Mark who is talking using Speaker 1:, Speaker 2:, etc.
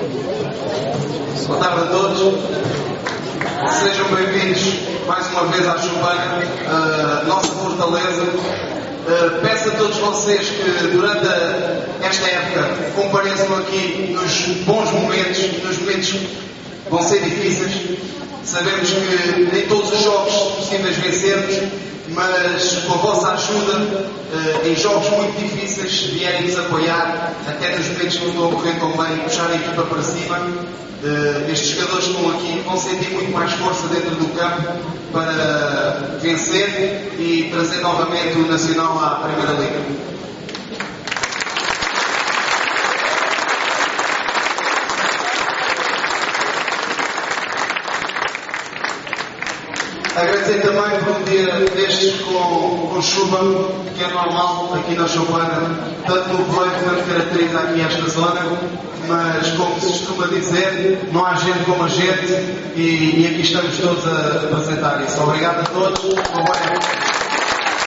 Speaker 1: Boa tarde a todos. Sejam bem-vindos mais uma vez à Choupana, nossa fortaleza. Peço a todos vocês que durante esta época compareçam aqui nos bons momentos e nos momentos que vão ser difíceis. Sabemos que nem todos os jogos são possíveis vencermos, mas com a vossa ajuda, em jogos muito difíceis, se vierem nos apoiar, até nos momentos que não estão a correr tão bem, e puxar a equipa para cima, estes jogadores que estão aqui vão sentir muito mais força dentro do campo para vencer e trazer novamente o Nacional à Primeira Liga. Agradecer também por um dia destes com chuva, que é normal aqui na Choupana, tanto no voleio que caracteriza aqui esta zona, mas como se costuma dizer, não há gente como a gente e aqui estamos todos a apresentar isso. Obrigado a todos.